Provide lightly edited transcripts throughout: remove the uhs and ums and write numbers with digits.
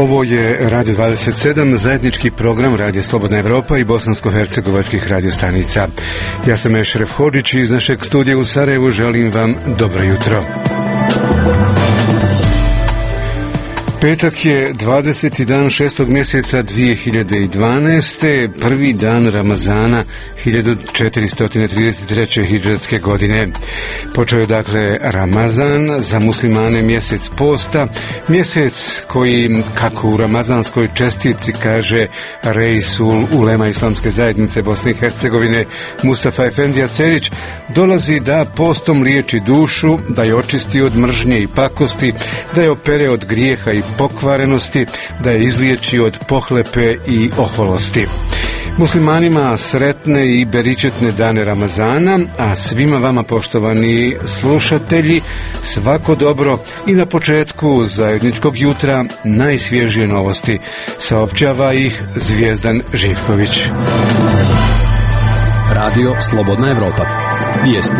Ovo je Radio 27, zajednički program Radio Slobodna Evropa i bosansko-hercegovačkih radiostanica. Ja sam Ešref Hodžić i iz našeg studija u Sarajevu želim vam dobro jutro. Petak je 20. dan 6. mjeseca 2012. prvi dan Ramazana 1433. hidžretske godine. Počeo je dakle Ramazan, za muslimane mjesec posta, mjesec koji, kako u ramazanskoj čestitci kaže Reisul Ulema Islamske zajednice Bosne i Hercegovine Mustafa Efendija Cerić, dolazi da postom liječi dušu, da je očisti od mržnje i pakosti, da je opere od grijeha i pokvarenosti, da je izliječi od pohlepe i oholosti. Muslimanima sretne i beričetne dane Ramazana, a svima vama, poštovani slušatelji, svako dobro i na početku zajedničkog jutra najsvježije novosti. Saopćava ih Zvijezdan Živković. Radio Slobodna Evropa. Vijesti.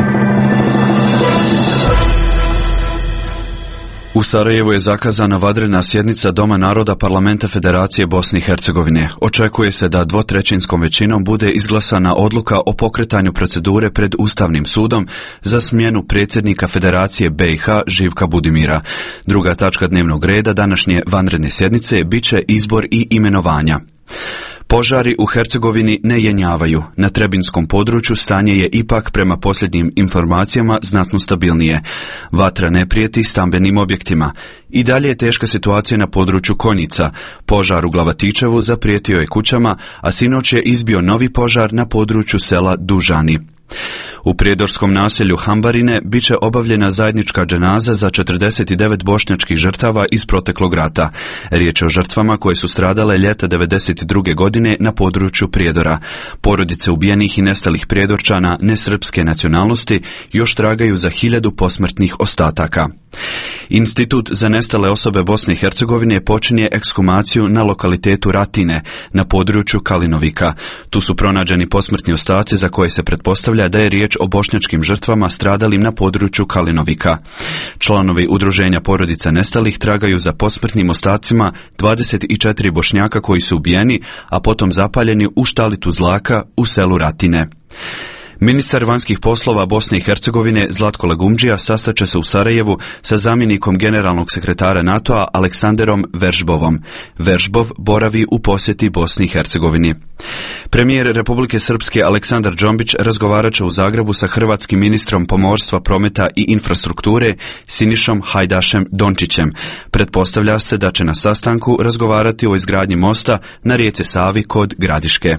U Sarajevu je zakazana vanredna sjednica Doma naroda Parlamenta Federacije Bosne i Hercegovine. Očekuje se da dvotrećinskom većinom bude izglasana odluka o pokretanju procedure pred Ustavnim sudom za smjenu predsjednika Federacije BiH Živka Budimira. Druga tačka dnevnog reda današnje vanredne sjednice bit će izbor i imenovanja. Požari u Hercegovini ne jenjavaju. Na Trebinskom području stanje je ipak prema posljednjim informacijama znatno stabilnije. Vatra ne prijeti stambenim objektima. I dalje je teška situacija na području Konjica. Požar u Glavatičevu zaprijetio je kućama, a sinoć je izbio novi požar na području sela Dužani. U prijedorskom naselju Hambarine bit će obavljena zajednička dženaza za 49 bošnjačkih žrtava iz proteklog rata. Riječ je o žrtvama koje su stradale ljeta 1992. godine na području Prijedora. Porodice ubijenih i nestalih prijedorčana nesrpske nacionalnosti još tragaju za 1000 posmrtnih ostataka. Institut za nestale osobe Bosne i Hercegovine počinje ekshumaciju na lokalitetu Ratine na području Kalinovika. Tu su pronađeni posmrtni ostaci za koje se pretpostavlja da je riječ o bošnjačkim žrtvama stradalim na području Kalinovika. Članovi udruženja porodica nestalih tragaju za posmrtnim ostacima 24 Bošnjaka koji su ubijeni, a potom zapaljeni u štalitu zlaka u selu Ratine. Ministar vanjskih poslova Bosne i Hercegovine Zlatko Legumdžija sastaće se u Sarajevu sa zamjenikom generalnog sekretara NATO-a Aleksanderom Veržbovom. Veržbov boravi u posjeti Bosni i Hercegovini. Premijer Republike Srpske Aleksandar Džombić razgovarat će u Zagrebu sa hrvatskim ministrom pomorstva, prometa i infrastrukture Sinišom Hajdašem Dončićem. Pretpostavlja se da će na sastanku razgovarati o izgradnji mosta na rijeci Savi kod Gradiške.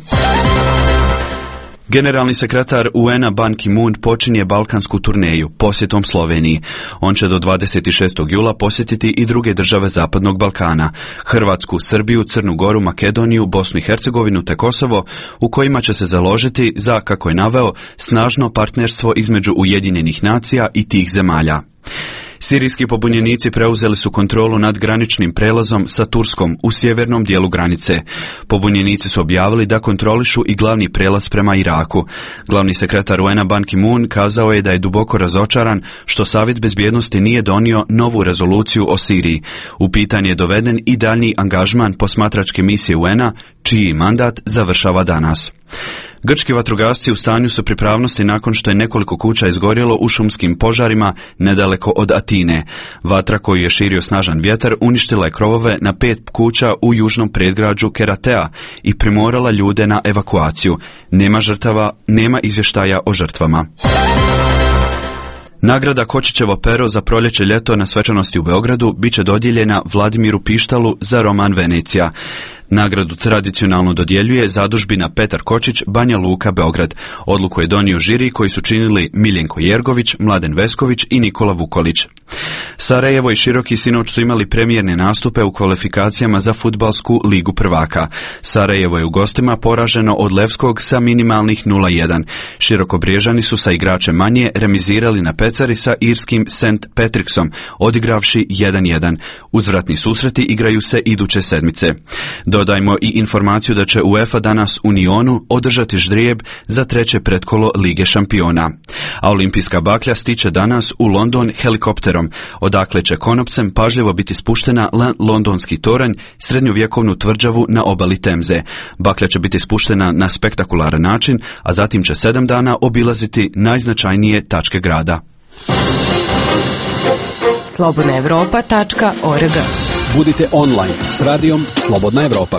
Generalni sekretar UN-a Ban Ki-moon počinje balkansku turneju posjetom Sloveniji. On će do 26. jula posjetiti i druge države Zapadnog Balkana, Hrvatsku, Srbiju, Crnu Goru, Makedoniju, Bosnu i Hercegovinu te Kosovo, u kojima će se založiti za, kako je naveo, snažno partnerstvo između Ujedinjenih nacija i tih zemalja. Sirijski pobunjenici preuzeli su kontrolu nad graničnim prelazom sa Turskom u sjevernom dijelu granice. Pobunjenici su objavili da kontrolišu i glavni prelaz prema Iraku. Glavni sekretar UN-a Ban Ki-moon kazao je da je duboko razočaran što Savjet bezbjednosti nije donio novu rezoluciju o Siriji. U pitanje je doveden i daljnji angažman posmatračke misije UN-a, čiji mandat završava danas. Grčki vatrogasci u stanju su pripravnosti nakon što je nekoliko kuća izgorjelo u šumskim požarima nedaleko od Atine. Vatra koju je širio snažan vjetar uništila je krovove na 5 kuća u južnom predgrađu Keratea i primorala ljude na evakuaciju. Nema žrtava, nema izvještaja o žrtvama. Nagrada Kočićevo pero za proljeće ljeto na svečanosti u Beogradu bit će dodijeljena Vladimiru Pištalu za roman Venecija. Nagradu tradicionalno dodjeljuje zadužbina Petar Kočić, Banja Luka, Beograd. Odluku je donio žiri koji su činili Miljenko Jergović, Mladen Vesković i Nikola Vukolić. Sarajevo i Široki sinoć su imali premijerne nastupe u kvalifikacijama za fudbalsku ligu prvaka. Sarajevo je u gostima poraženo od Levskog sa minimalnih 0-1. Širokobriježani su sa igračem manje remizirali na pecari sa irskim St. Patricksom, odigravši 1-1. Uzvratni susreti igraju se iduće sedmice. Do Dodajmo i informaciju da će UEFA danas u Nionu održati ždrijeb za treće pretkolo Lige šampiona. A olimpijska baklja stiče danas u London helikopterom, odakle će konopcem pažljivo biti spuštena na londonski toranj, srednjovjekovnu tvrđavu na obali Temze. Baklja će biti spuštena na spektakularan način, a zatim će 7 dana obilaziti najznačajnije tačke grada. slobodnaevropa.org. Budite online s radijom Slobodna Evropa.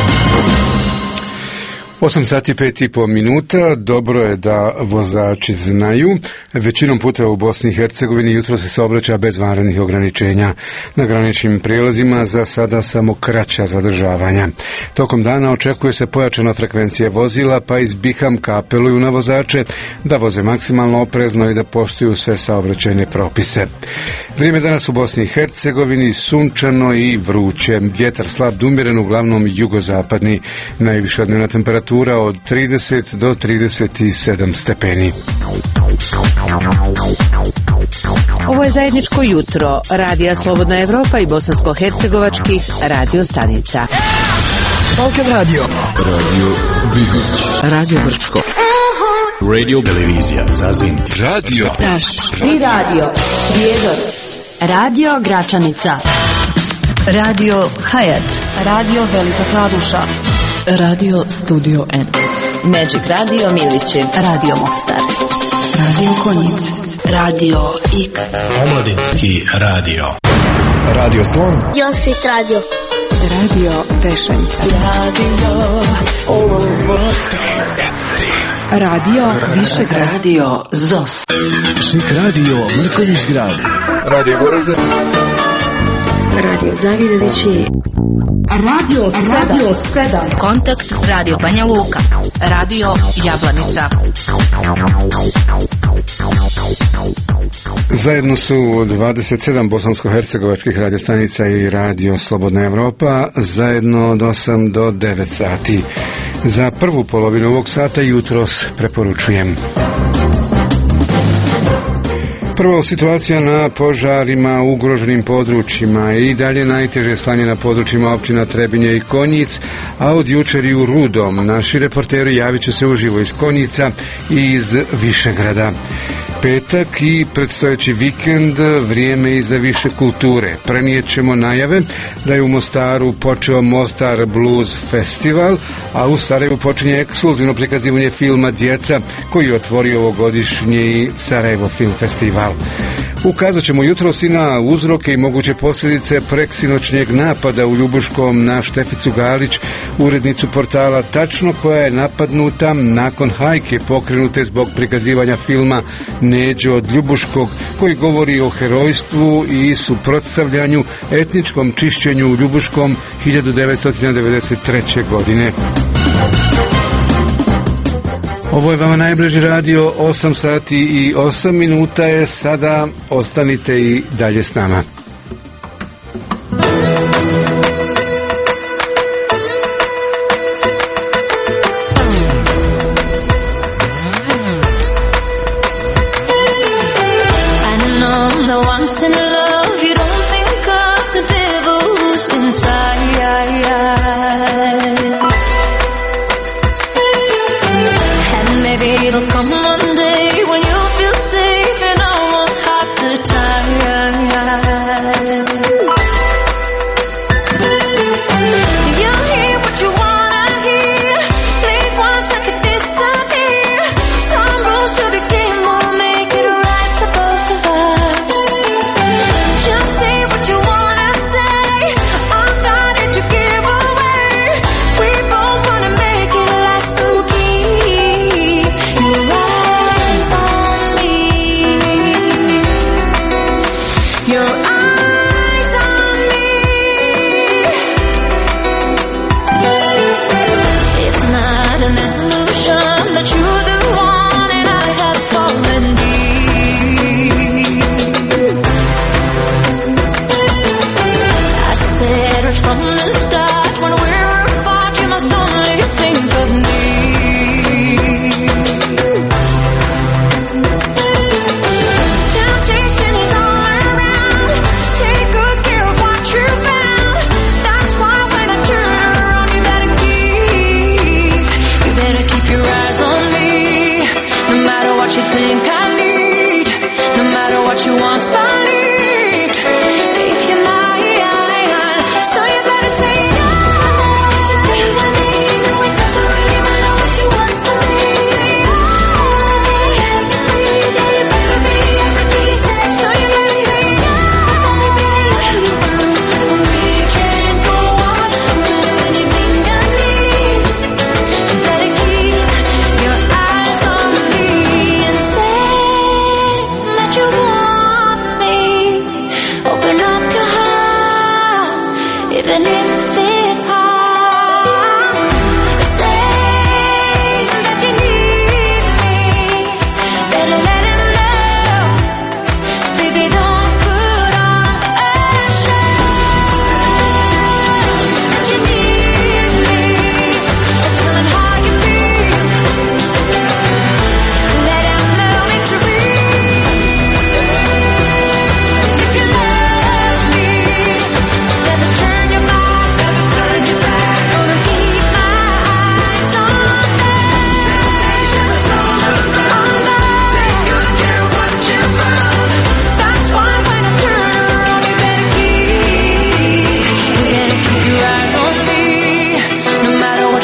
8 sati 5,5 minuta. Dobro je da vozači znaju. Većinom puteva u Bosni i Hercegovini jutro se saobraća bez vanrednih ograničenja. Na graničnim prijelazima za sada samo kraća zadržavanja. Tokom dana očekuje se pojačana frekvencija vozila, pa iz Bihamka apeluju na vozače da voze maksimalno oprezno i da poštuju sve saobraćajne propise. Vrijeme danas u Bosni i Hercegovini sunčano i vruće. Vjetar slab do umjeren, uglavnom jugozapadni. Najviša dnevna temperatura od 30 do 37 stepeni. Ovo je zajedničko jutro Radija Slobodna Evropa i bosansko-hercegovačkih radio stanica. Balkan Radio. Radio Bihać. Radio Brčko. Radio Televizija Zazin. Radio Taš. I radio Prijedor. Radio Gračanica. Radio Hayat. Radio Velika Kladuša. Radio Studio N. Magic Radio Milići. Radio Mostar. Radio Konjic. Radio X. Omladinski radio. Radio Slon. Josit Radio. Radio Vešalica. Radio Višegrad. Radio ZOS. Šik radio Mrkonjić grad. Radio Goražde. Radio Zavidovići. Radio 7. Kontakt Radio Banja Luka. Radio Jablanica. Zajedno su 27 bosansko-hercegovačkih radiostanica i Radio Slobodna Evropa, zajedno od 8 do 9 sati. Za prvu polovinu ovog sata jutros preporučujem. Prvo, situacija na požarima u ugroženim područjima i dalje najteže stanje na područjima općina Trebinje i Konjic, a od jučer i u Rudom. Naši reporteri javit će se uživo iz Konjica i iz Višegrada. Petak i predstojeći vikend, vrijeme i za više kulture. Prenijet ćemo najave da je u Mostaru počeo Mostar Blues Festival, a u Sarajevu počinje ekskluzivno prikazivanje filma Djeca, koji je otvorio ovogodišnji Sarajevo Film Festival. Ukazat ćemo jutros i na uzroke i moguće posljedice preksinoćnjeg napada u Ljubuškom na Šteficu Galić, urednicu portala Tačno, koja je napadnuta nakon hajke pokrenute zbog prikazivanja filma Neđo od Ljubuškog, koji govori o herojstvu i suprotstavljanju etničkom čišćenju u Ljubuškom 1993. godine. Ovo je vama najbliži radio, 8 sati i 8 minuta je sada, ostanite i dalje s nama. It'll come one day when you feel safe and I won't have to try.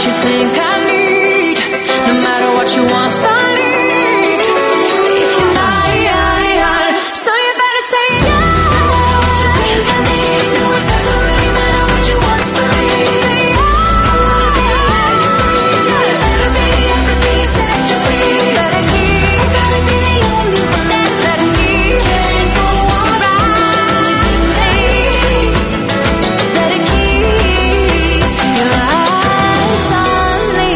you think I need, no matter what you want from me. If you lie, so you better say yeah. What you think I need, no, it doesn't really matter what you want from me. Say yeah, better be everything you said you be. Better be the only one that me can't go on right. Better keep your eyes on me.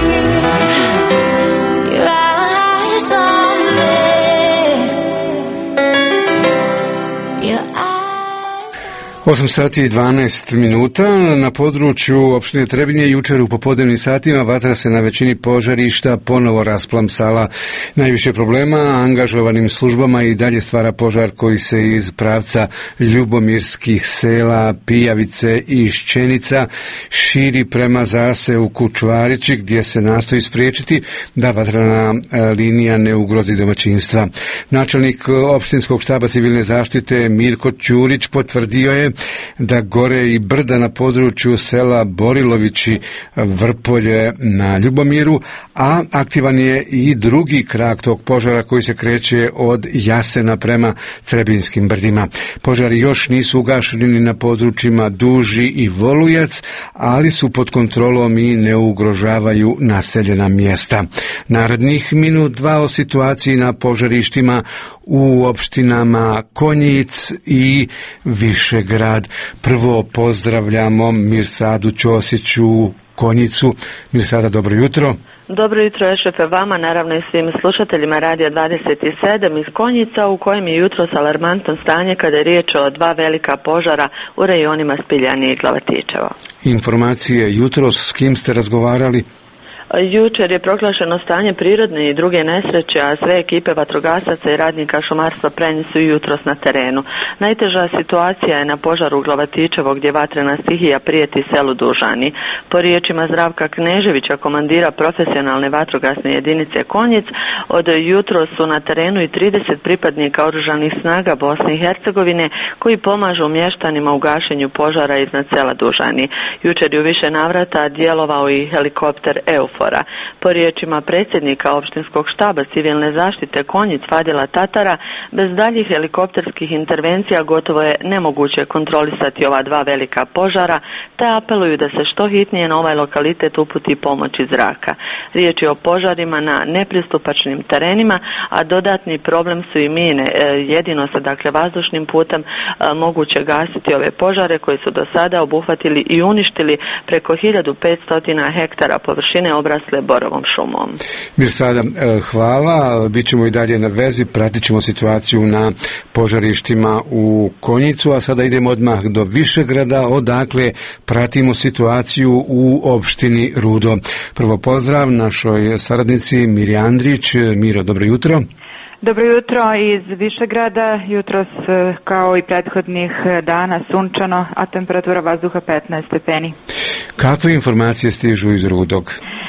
Your eyes on me. Your eyes. 8 sati i 12 minuta. Na području opštine Trebinje jučer u popodnevnim satima vatra se na većini požarišta ponovo rasplamsala. Najviše problema angažovanim službama i dalje stvara požar koji se iz pravca ljubomirskih sela Pijavice i Šćenica širi prema zaseoku Čvarići, gdje se nastoji spriječiti da vatrena linija ne ugrozi domaćinstva. Načelnik opštinskog štaba civilne zaštite Mirko Ćurić potvrdio je da gore i brda na području sela Borilovići Vrpolje na Ljubomiru, a aktivan je i drugi krak tog požara koji se kreće od Jasena prema Trebinskim brdima. Požari još nisu ugašeni ni na područjima Duži i Volujac, ali su pod kontrolom i ne ugrožavaju naseljena mjesta. Narednih minut dva o situaciji na požarištima u opštinama Konjic i Višegrad. Prvo pozdravljamo Mirsadu Ćosiću Konjicu. Mirsada, dobro jutro. Dobro jutro, šefe, vama, naravno i svim slušateljima Radija 27 iz Konjica, u kojem je jutros alarmantno stanje kada je riječ o dva velika požara u rejonima Spiljani i Glavatičevo. Informacije jutros, s kim ste razgovarali? Jučer je proglašeno stanje prirodne i druge nesreće, a sve ekipe vatrogasaca i radnika šumarstva prenijeli su jutros na terenu. Najteža situacija je na požaru Glavatičevo, gdje vatrena stihija prijeti selu Dužani. Po riječima Zdravka Kneževića, komandira profesionalne vatrogasne jedinice Konjic, od jutros su na terenu i 30 pripadnika oružanih snaga Bosne i Hercegovine koji pomažu mještanima u gašenju požara iznad sela Dužani. Jučer je u više navrata djelovao i helikopter EUFOR. Po riječima predsjednika opštinskog štaba civilne zaštite Konjic Fadila Tatara, bez daljih helikopterskih intervencija gotovo je nemoguće kontrolisati ova dva velika požara, te apeluju da se što hitnije na ovaj lokalitet uputi pomoć iz zraka. Riječ je o požarima na nepristupačnim terenima, a dodatni problem su i mine. Jedino se dakle vazdušnim putem moguće gasiti ove požare koji su do sada obuhvatili i uništili preko 1500 hektara površine obrasle borovom šumom. Mirsada, hvala. Bićemo i dalje na vezi, pratit ćemo situaciju na požarištima u Konjicu, a sada idemo odmah do Višegrada, odakle pratimo situaciju u opštini Rudo. Prvo pozdrav našoj saradnici Miri Andrić. Miro, dobro jutro. Dobro jutro iz Višegrada, jutros kao i prethodnih dana sunčano, a temperatura vazduha 15 stepeni. Kakve informacije stižu iz Rudog?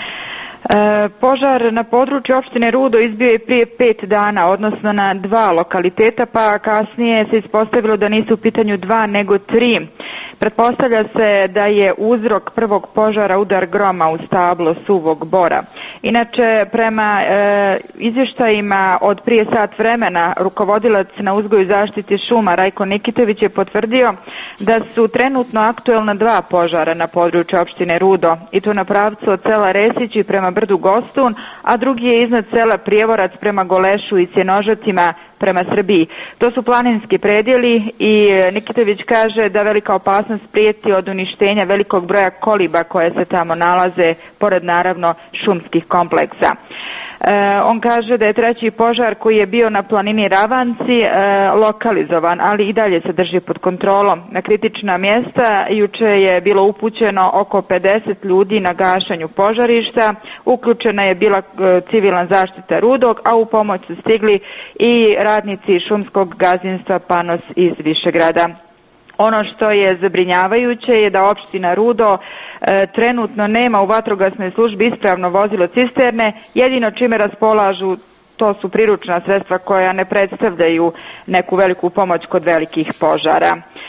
Požar na području opštine Rudo izbio je prije 5 dana, odnosno na 2 lokaliteta, pa kasnije se ispostavilo da nisu u pitanju 2 nego 3. Pretpostavlja se da je uzrok prvog požara udar groma u stablo suvog bora. Inače, prema izvještajima od prije sat vremena, rukovodilac na uzgoju i zaštiti šuma Rajko Nikitović je potvrdio da su trenutno aktuelna 2 požara na području opštine Rudo, i to na pravcu od sela Resići prema brdu Gostun, a drugi je iznad sela Prijevorac prema Golešu i Sjenožacima prema Srbiji. To su planinski predjeli i Nikitović kaže da velika opasnost prijeti od uništenja velikog broja koliba koje se tamo nalaze, pored naravno šumskih kompleksa. On kaže da je treći požar koji je bio na planini Ravanci lokalizovan, ali i dalje se drži pod kontrolom. Na kritična mjesta juče je bilo upućeno oko 50 ljudi na gašenju požarišta, uključena je bila civilna zaštita Rudog, a u pomoć su stigli i radnici šumskog gazdinstva Panos iz Višegrada. Ono što je zabrinjavajuće je da opština Rudo trenutno nema u vatrogasnoj službi ispravno vozilo cisterne, jedino čime raspolažu to su priručna sredstva koja ne predstavljaju neku veliku pomoć kod velikih požara.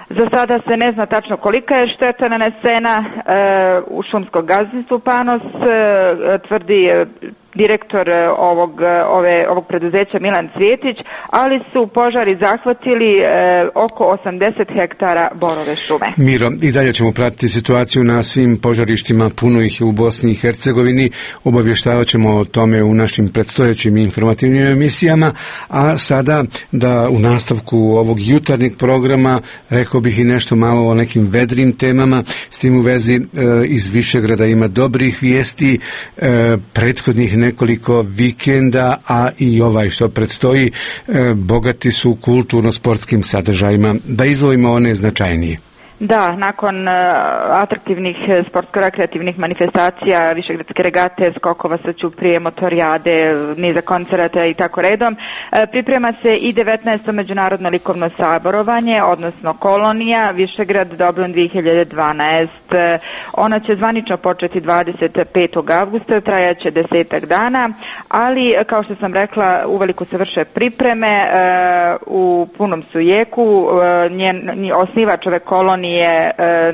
Za sada se ne zna tačno kolika je šteta nanesena u šumskom gazdinstvu Panos, tvrdi direktor ovog preduzeća Milan Cvjetić, ali su požari zahvatili oko 80 hektara borove šume. Miro, i dalje ćemo pratiti situaciju na svim požarištima, puno ih je u Bosni i Hercegovini, obavještavat ćemo o tome u našim predstojećim informativnim emisijama, a sada da u nastavku ovog jutarnjeg programa rekao bih i nešto malo o nekim vedrim temama. S tim u vezi iz Višegrada ima dobrih vijesti, prethodnih nekoliko vikenda, a i ovaj što predstoji, bogati su kulturno-sportskim sadržajima. Da izdvojimo one značajnije. Da, nakon atraktivnih sportsko-rekreativnih manifestacija, Višegradske regate, skokova sa ćuprije, motorijade, niza koncerata i tako redom, priprema se i 19. međunarodno likovno saborovanje, odnosno kolonija Višegrad Dobrun 2012. Ona će zvanično početi 25. avgusta, trajaće 10 dana, ali kao što sam rekla, uveliko se vrše pripreme, u punom su jeku. Osnivač ove kolonije je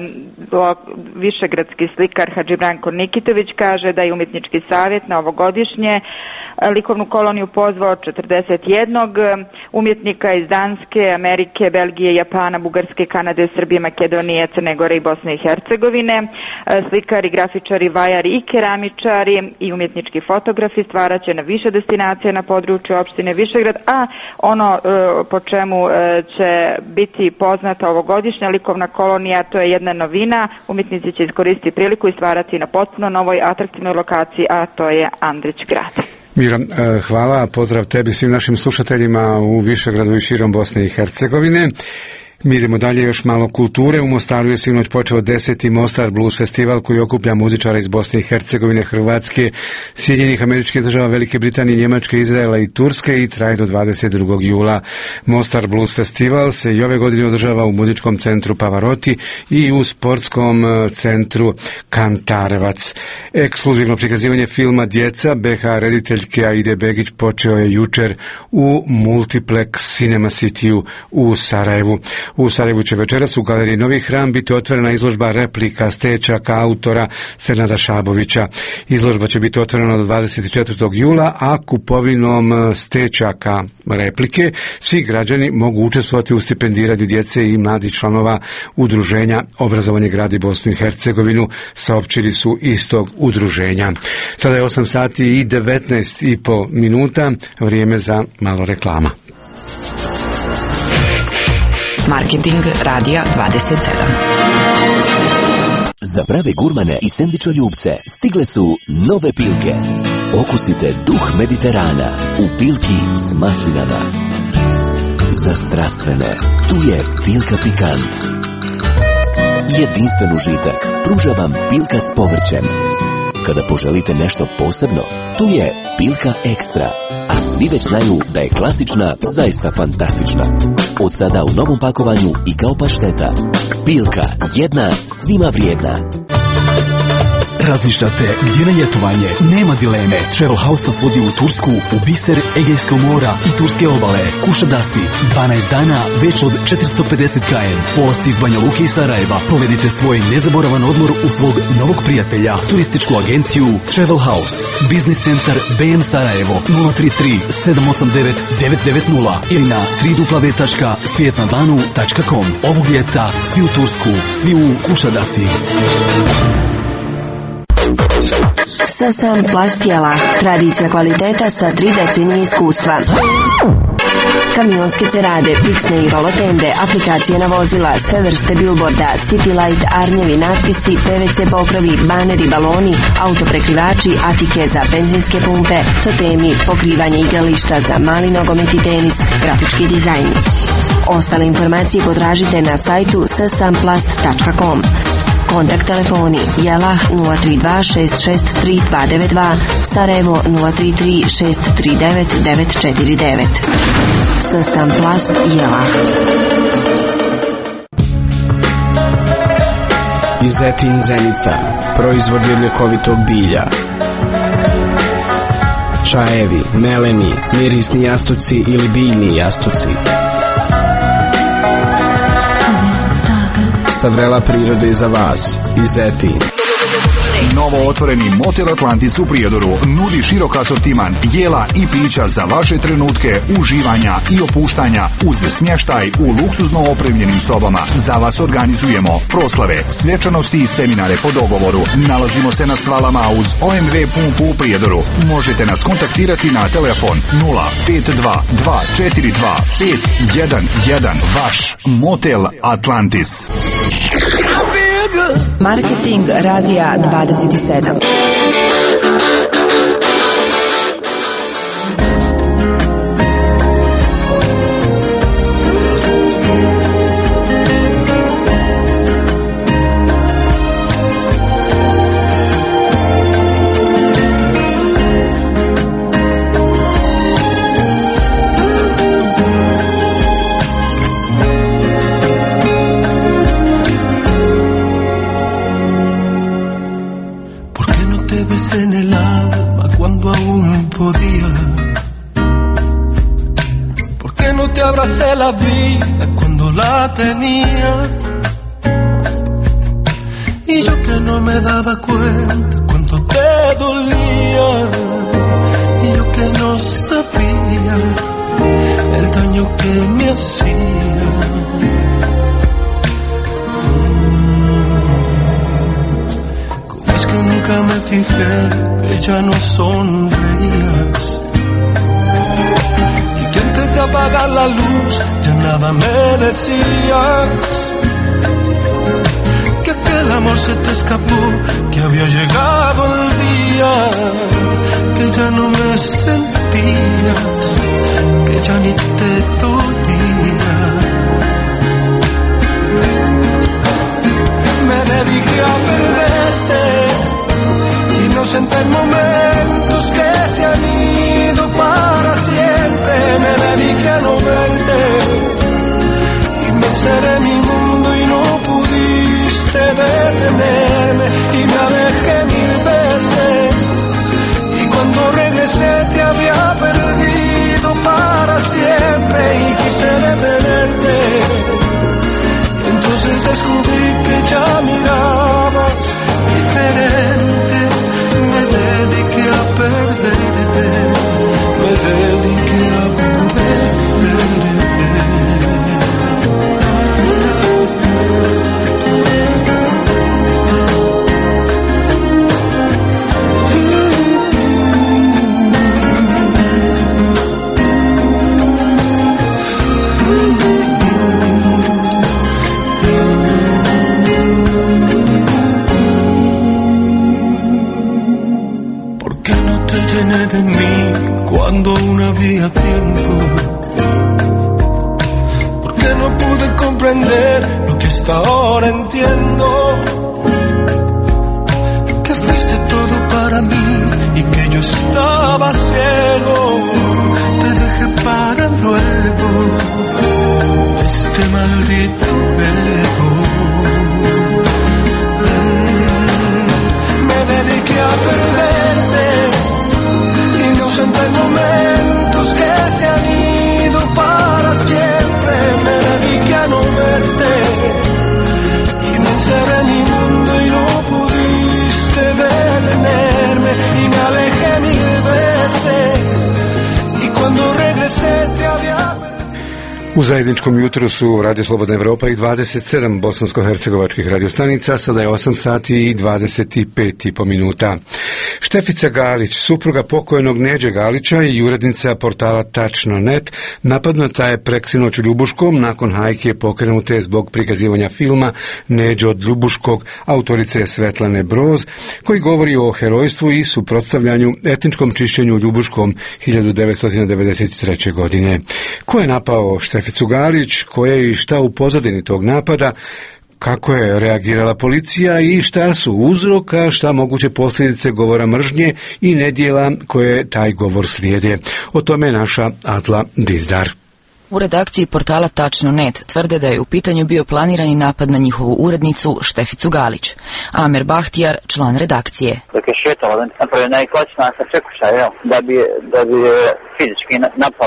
višegradski slikar Hadži Branko Nikitović, kaže da je umjetnički savjet na ovogodišnje likovnu koloniju pozvao 41 umjetnika iz Danske, Amerike, Belgije, Japana, Bugarske, Kanade, Srbije, Makedonije, Crne Gore i Bosne i Hercegovine. Slikari, grafičari, vajari i keramičari i umjetnički fotografi stvaraće na više destinacija na području opštine Višegrad, a ono po čemu će biti poznata ovogodišnja likovna kolonija, to je jedna novina. Umjetnici će iskoristiti priliku i stvarati na potpuno novoj atraktivnoj lokaciji, a to je Andrić grad. Mira, hvala, pozdrav tebi, svim našim slušateljima u Višegradu i širom Bosne i Hercegovine. Mi idemo dalje, još malo kulture. U Mostaru je sinoć počeo 10. Mostar Blues festival koji okuplja muzičara iz Bosne i Hercegovine, Hrvatske, Sjedinjenih Američkih Država, Velike Britanije, Njemačke, Izraela i Turske i traje do 22. jula. Mostar Blues festival se i ove godine održava u muzičkom centru Pavarotti i u sportskom centru Kantarevac. Ekskluzivno prikazivanje filma Djeca BH rediteljke Aide Begić počeo je jučer u Multiplex Cinema City u Sarajevu. U Sarajevu će večeras u galeriji Novi Hram biti otvorena izložba replika stečaka autora Senada Šabovića. Izložba će biti otvorena do 24. jula, a kupovinom stečaka replike svi građani mogu učestvovati u stipendiranju djece i mladih članova udruženja Obrazovanje gradi Bosnu i Hercegovinu, saopćili su istog udruženja. Sada je 8 sati i 19,5 minuta, vrijeme za malo reklama. Marketing radija 27. Za prave gurmane i sendvičoljubce stigle su nove Pilke. Okusite duh Mediterana u Pilki s maslinama. Za strastvene, tu je Pilka Pikant. Jedinstven užitak pruža vam Pilka s povrćem. Kada poželite nešto posebno, tu je Pilka Ekstra. A svi već znaju da je klasična zaista fantastična. Od sada u novom pakovanju i kao pašteta. Pilka, jedna svima vrijedna. Razmišljate gdje na ljetovanje? Nema dileme. Travel House vas vodi u Tursku, u biser Egejskog mora i Turske obale. Kušadasi, 12 dana, već od 450 km. Polasti iz Banja Luke i Sarajeva. Provedite svoj nezaboravan odmor u svog novog prijatelja. Turističku agenciju Travel House. Biznis centar BM Sarajevo 033 789 990 ili na www.svijetnadlanu.com. Ovog ljeta svi u Tursku, svi u Kušadasi. Sasam plastijala, tradicija kvaliteta sa 3 decenije iskustva. Kamionske cerade, fiksne i rolotende, aplikacije na vozila, sve vrste billboarda, city light, arnjevi, natpisi, PVC pokrovi, baneri, baloni, autoprekrivači, atike za benzinske pumpe, totemi, pokrivanje igrališta za mali nogomet i tenis, grafički dizajn. Ostale informacije potražite na sajtu sasamplast.com. Kontakt telefoni Jelah 032 663 292, Sarajevo 033 639 949. Sasam Plast Jelah. Izetin Zenica, proizvodi od ljekovitog bilja. Čajevi, melemi, mirisni jastuci ili biljni jastuci. zaista vrela priroda i za vas. I Zeti. Novo otvoreni Motel Atlantis u Prijedoru nudi širok asortiman jela i pića za vaše trenutke uživanja i opuštanja uz smještaj u luksuzno opremljenim sobama. Za vas organizujemo proslave, svečanosti i seminare po dogovoru. Nalazimo se na Svalama uz OMV pumpu u Prijedoru. Možete nas kontaktirati na telefon 052 242 511. Vaš Motel Atlantis. Marketing radija 27. En el alma cuando aún podía. ¿Por qué no te abracé la vida cuando la tenía? Y yo que no me daba cuenta cuánto te dolía. Y yo que no sabía el daño que me hacía. Nunca me fijé que ya no sonreías y que antes de apagar la luz ya nada me decías, que aquel amor se te escapó, que había llegado el día, que ya no me sentías, que ya ni te dolía. Me dediqué a perderte, inocente en momentos que se han ido para siempre. Me dediqué a no verte y me encerré en mi mundo y no pudiste detenerme. Y me alejé 1000 veces y cuando regresé te había perdido para siempre y quise detenerte. Entonces descubrí que ya mirabas diferente. Me dediqué a perderte, me dediqué a perderte. De mí cuando aún había tiempo, porque no pude comprender lo que hasta ahora entiendo, que fuiste todo para mí y que yo estaba ciego, te dejé para luego este maldito ego. Me dediqué a perderte, en momentos que se han ido para siempre. Me dediqué a no verte y me encerré en mi mundo y no pudiste detenerme. Y me alejé 1000 veces y cuando regresé te había perdido. U zajedničkom jutru su Radio Slobodna Evropa i 27 bosansko-hercegovačkih radiostanica, sada je 8 sati i 25,5 minuta. Štefica Galić, supruga pokojnog Neđe Galića i urednica portala Tačno.net, napadnuta je preksinoć u Ljubuškom nakon hajke pokrenute zbog prikazivanja filma Neđo od Ljubuškog autorice Svetlane Broz, koji govori o herojstvu i suprotstavljanju etničkom čišćenju u Ljubuškom 1993. godine. Ko je napao Šteficu Galić, ko je i šta u pozadini tog napada, kako je reagirala policija i šta su uzrok, a šta moguće posljedice govora mržnje i nedjela koje taj govor slijede. O tome naša Atla Dizdar. U redakciji portala Tačno.net tvrde da je u pitanju bio planirani napad na njihovu urednicu Šteficu Galić. Amer Bahtijar, član redakcije. Dok je šetala, napravljena je klačna sačekuša, da bi fizički napala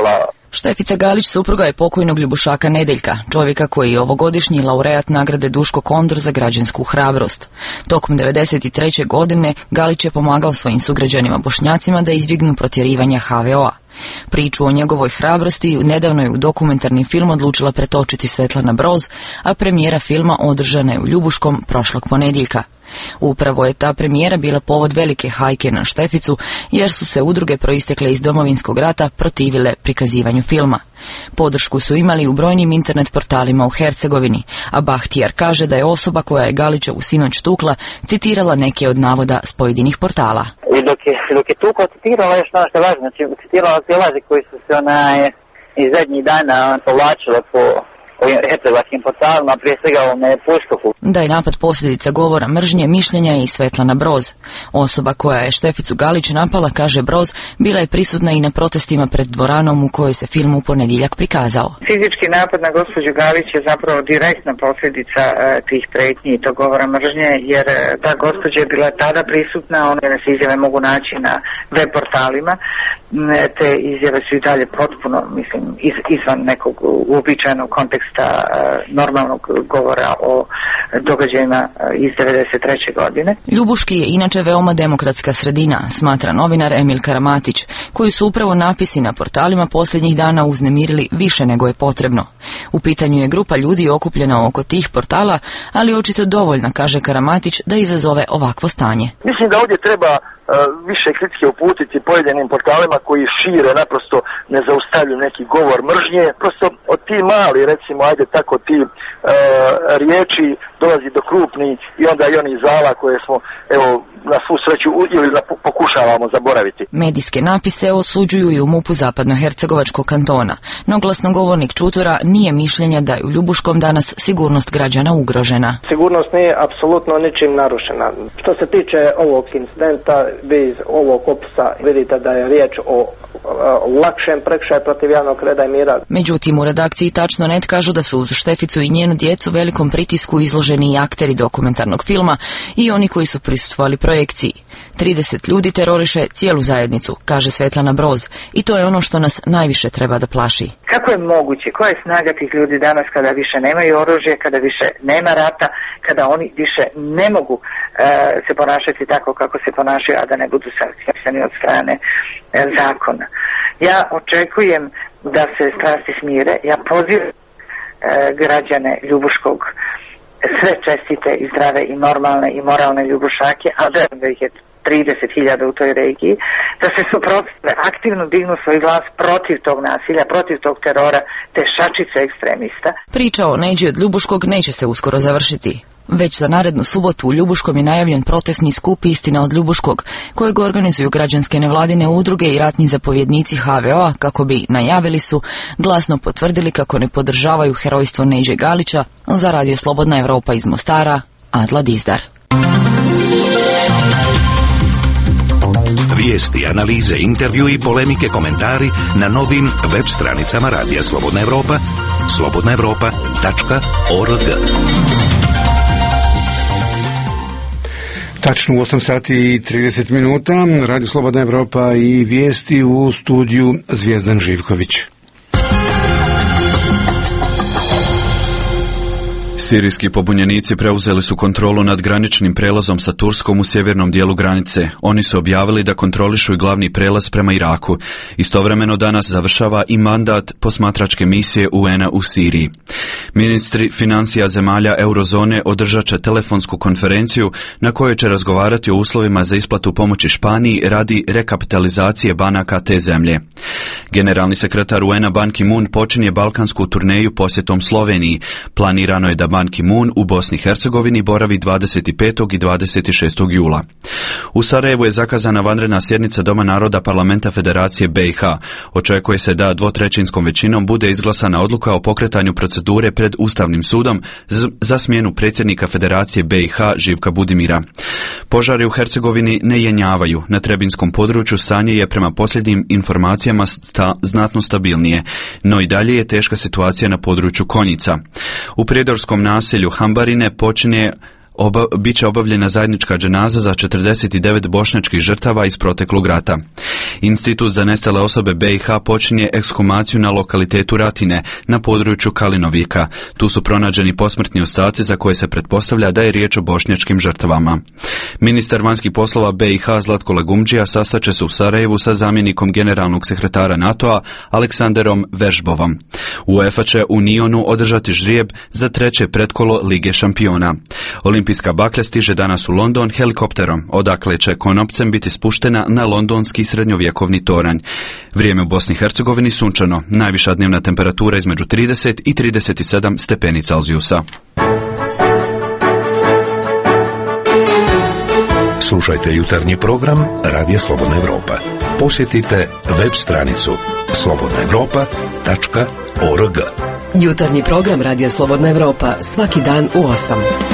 Štefica Galić supruga je pokojnog Ljubušaka Nedeljka, čovjeka koji je ovogodišnji laureat nagrade Duško Kondor za građansku hrabrost. Tokom 1993. godine Galić je pomagao svojim sugrađanima Bošnjacima da izbjegnu protjerivanja HVO-a. Priču o njegovoj hrabrosti nedavno je u dokumentarni film odlučila pretočiti Svetlana Broz, a premijera filma održana je u Ljubuškom prošlog ponedjeljka. Upravo je ta premijera bila povod velike hajke na Šteficu, jer su se udruge proistekle iz Domovinskog rata protivile prikazivanju filma. Podršku su imali u brojnim internet portalima u Hercegovini, a Bahtijar kaže da je osoba koja je Galićevu sinoć tukla citirala neke od navoda s pojedinih portala. I dok je tukla, citirala još ono što je važno, znači citirala te laži koji su se iz zadnjih dana povlačile po hercegovačkim portalima, prije svega ovome Puškovu. Da je napad posljedica govora mržnje, mišljenja je i Svetlana Broz. Osoba koja je Šteficu Galić napala, kaže Broz, bila je prisutna i na protestima pred dvoranom u kojoj se film u ponedjeljak prikazao. Fizički napad na gospođu Galić je zapravo direktna posljedica tih pretnji i tog govora mržnje, jer ta gospođa je bila tada prisutna, one se izjave mogu naći na web portalima, te izjave su i dalje potpuno, mislim, izvan nekog uobičajenog konteksta normalnog govora o događajima iz 1993. godine. Ljubuški je inače veoma demokratska sredina, smatra novinar Emil Karamatić, koji su upravo napisi na portalima posljednjih dana uznemirili više nego je potrebno. U pitanju je grupa ljudi okupljena oko tih portala, ali očito dovoljna, kaže Karamatić, da izazove ovakvo stanje. Mislim da ovdje treba više kritike uputiti pojedinim portalima koji šire naprosto nezaustavljiv neki govor mržnje. Prosto od ti mali, recimo, ajde tako, ti riječi dolazi do krupnih i onda i onih zala koje smo, evo, na svu sreću ili pokušavamo zaboraviti. Medijske napise osuđuju i u MUP-u Zapadnohercegovačkog kantona, no glasnogovornik Čutura nije mišljenja da je u Ljubuškom danas sigurnost građana ugrožena. Sigurnost nije apsolutno ničim narušena. Što se tiče ovog incidenta, vi iz ovog opisa vidite da je riječ o lakšem prekršaju protiv javnog reda i mira. Međutim, u redakciji Tačno net kažu da su uz Šteficu i njenu djecu velikom pritisku izloženi i akteri dokumentarnog filma i oni koji su prisustvovali projekciji. 30 ljudi teroriše cijelu zajednicu, kaže Svetlana Broz, i to je ono što nas najviše treba da plaši. Kako je moguće, koja je snaga tih ljudi danas kada više nemaju oružje, kada više nema rata, kada oni više ne mogu se ponašati tako kako se ponašaju, a da ne budu sankcionirani od strane zakona. Ja očekujem da se strasti smire, ja pozivam građane Ljubuškog, sve čestite i zdrave i normalne i moralne Ljubušake, a da ih je 30.000 u toj regiji, da se suprotstave, aktivno dignu svoj glas protiv tog nasilja, protiv tog terora, te šačice ekstremista. Priča o Neđi od Ljubuškog neće se uskoro završiti. Već za narednu subotu u Ljubuškom je najavljen protestni skup Istina od Ljubuškog, kojeg organizuju građanske nevladine udruge i ratni zapovjednici HVO-a, kako bi, najavili su, glasno potvrdili kako ne podržavaju herojstvo Neđe Galića. Za Radio Slobodna Evropa iz Mostara, Adla Dizdar. Vijesti, analize, intervju i polemike, komentari na novim web stranicama Radija Slobodna Evropa, slobodnaevropa.org. Tačno u 8 sati i 30 minuta, Radio Slobodna Evropa i vijesti u studiju Zvijezdan Živković. Sirijski pobunjenici preuzeli su kontrolu nad graničnim prelazom sa Turskom u sjevernom dijelu granice. Oni su objavili da kontrolišu i glavni prelaz prema Iraku. Istovremeno danas završava i mandat posmatračke misije UN-a u Siriji. Ministri financija zemalja eurozone održat će telefonsku konferenciju na kojoj će razgovarati o uslovima za isplatu pomoći Španiji radi rekapitalizacije banaka te zemlje. Generalni sekretar UN-a Ban Ki-moon počinje balkansku turneju posjetom Sloveniji. Planirano je da Ban Ki-moon u Bosni i Hercegovini boravi 25. i 26. jula. U Sarajevu je zakazana vanredna sjednica Doma naroda Parlamenta Federacije BiH. Očekuje se da dvotrećinskom većinom bude izglasana odluka o pokretanju procedure pred Ustavnim sudom za smjenu predsjednika Federacije BiH Živka Budimira. Požari u Hercegovini ne jenjavaju. Na Trebinskom području stanje je prema posljednjim informacijama znatno stabilnije, no i dalje je teška situacija na području Konjica. U prijedorskom naselju Hambarine počinje bit će obavljena zajednička dženaza za 49 bošnjačkih žrtava iz proteklog rata. Institut za nestale osobe BiH počinje ekshumaciju na lokalitetu Ratine, na području Kalinovika. Tu su pronađeni posmrtni ostaci za koje se pretpostavlja da je riječ o bošnjačkim žrtvama. Ministar vanjskih poslova BiH Zlatko Legumdžija sastaće se u Sarajevu sa zamjenikom generalnog sekretara NATO-a Aleksanderom Veržbovom. UEFA će u Nionu održati ždrijeb za treće pretkolo Lige šampiona. Olimpijska baklja stiže danas u London helikopterom, odakle će konopcem biti spuštena na londonski srednjovjekovni toranj. Vrijeme u Bosni i Hercegovini sunčano, najviša dnevna temperatura između 30 i 37 stepeni Celzijusa. Slušajte jutarnji program Radija Slobodna Evropa. Posjetite web stranicu slobodnaevropa.org. Jutarnji program Radija Slobodna Evropa svaki dan u 8.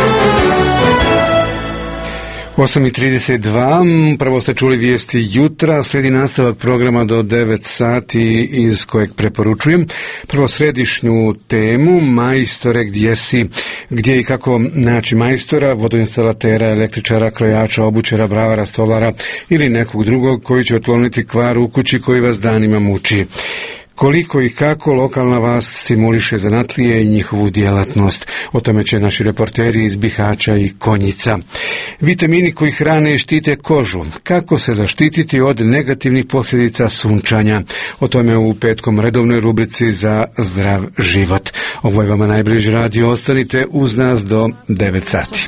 8:32, prvo ste čuli vijesti jutra, slijedi nastavak programa do 9 sati iz kojeg preporučujem. Prvo središnju temu, majstore gdje si, gdje i kako naći majstora, vodoinstalatera, električara, krojača, obućara, bravara, stolara ili nekog drugog koji će otkloniti kvar u kući koji vas danima muči. Koliko i kako lokalna vlast stimuliše zanatlije i njihovu djelatnost. O tome će naši reporteri iz Bihaća i Konjica. Vitamini koji hrane i štite kožu. Kako se zaštititi od negativnih posljedica sunčanja? O tome u petkom redovnoj rubrici za zdrav život. Ovo je vama najbliži radio. Ostanite uz nas do 9 sati.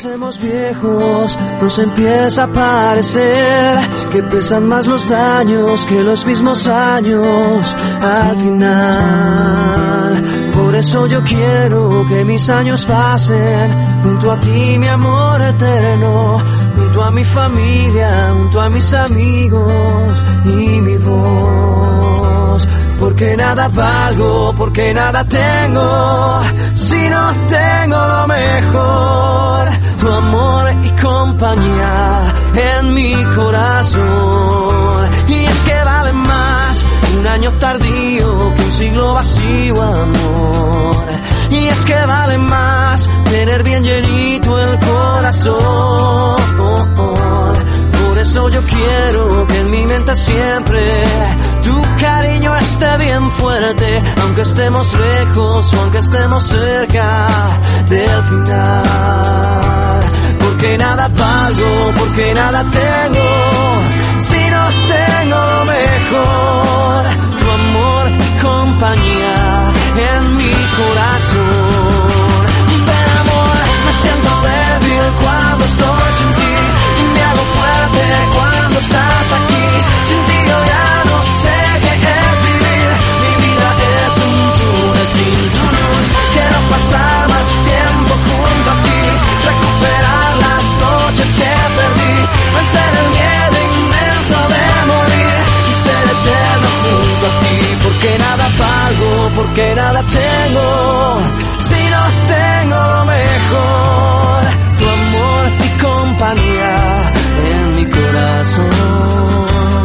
Nos empieza a parecer que pesan más los daños que los mismos años al final. Por eso yo quiero que mis años pasen junto a ti, mi amor eterno, junto a mi familia, junto a mis amigos y mi voz. Porque nada valgo, porque nada tengo, si no tengo lo mejor, tu amor y compañía en mi corazón. Y es que vale más un año tardío que un siglo vacío, amor. Y es que vale más tener bien llenito el corazón. Por eso yo quiero que en mi mente siempre tu cariño esté bien fuerte, aunque estemos lejos o aunque estemos cerca del final. Porque nada valgo, porque nada tengo, si no tengo lo mejor, tu amor y compañía en mi corazón. Ven, amor, me siento débil cuando estoy sin ti, y me hago fuerte cuando estás aquí. Sin ti yo ya no sé qué es vivir, mi vida es un túnel sin tu luz. Quiero pasar más tiempo junto a ti, recuperar las noches que perdí, vencer el miedo inmenso de morir y ser eterno junto a ti. Porque nada pago, porque nada tengo, si no tengo lo mejor, tu amor y compañía en mi corazón.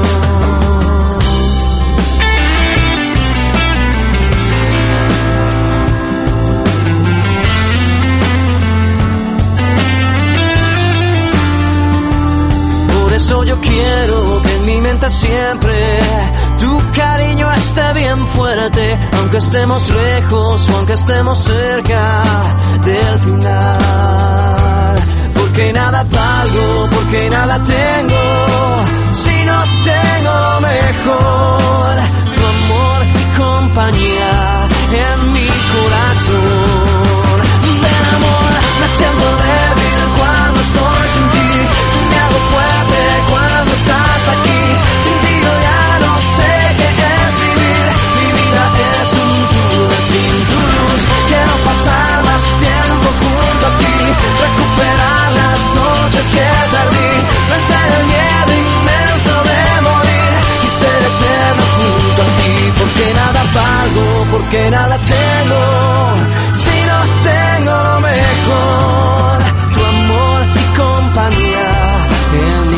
Por eso yo quiero que en mi mente siempre tu cariño esté bien fuerte, aunque estemos lejos o aunque estemos cerca del final. Porque nada valgo, porque nada tengo, si no tengo lo mejor, tu amor y compañía en mi corazón. Ven, amor, me siento débil cuando estoy sin ti, me hago fuerte cuando estás aquí. Sin ti yo ya no sé qué es vivir, mi vida es un túnel sin tu luz. Quiero pasar más tiempo junto a ti, recuperar las noches que perdí, vencer el miedo inmenso de morir y ser eterno junto a ti. Porque nada valgo, porque nada tengo, si no tengo lo mejor, tu amor y compañía en mi